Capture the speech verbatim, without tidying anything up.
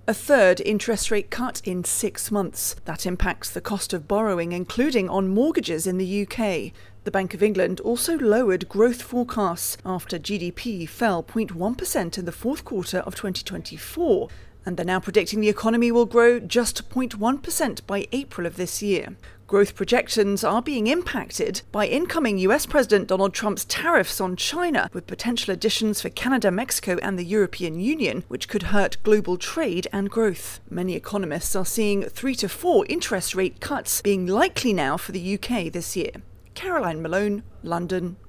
A third interest rate cut in six months. That impacts the cost of borrowing, including on mortgages in the U K. The Bank of England also lowered growth forecasts after G D P fell zero point one percent in the fourth quarter of twenty twenty-four, and they're now predicting the economy will grow just zero point one percent by April of this year. Growth projections are being impacted by incoming U S President Donald Trump's tariffs on China, with potential additions for Canada, Mexico and the European Union, which could hurt global trade and growth. Many economists are seeing three to four interest rate cuts being likely now for the U K this year. Caroline Malone, London.